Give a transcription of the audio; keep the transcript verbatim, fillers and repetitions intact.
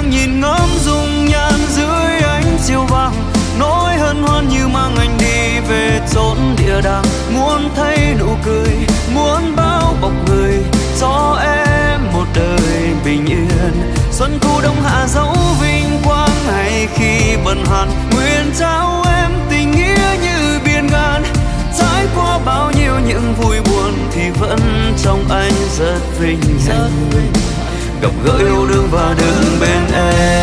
đứng nhìn ngắm dung nhan dưới ánh chiều vàng, nỗi hân hoan như mang anh đi về chốn địa đàng. Muốn thấy nụ cười, muốn bao bọc người, cho em một đời bình yên. Xuân thu đông hạ dấu vinh quang, hay khi bần hàn nguyện trao em tình nghĩa như biển ngàn. Trải qua bao nhiêu những vui buồn thì vẫn trong anh rất vinh hạnh gặp gỡ yêu đương và đứng bên em.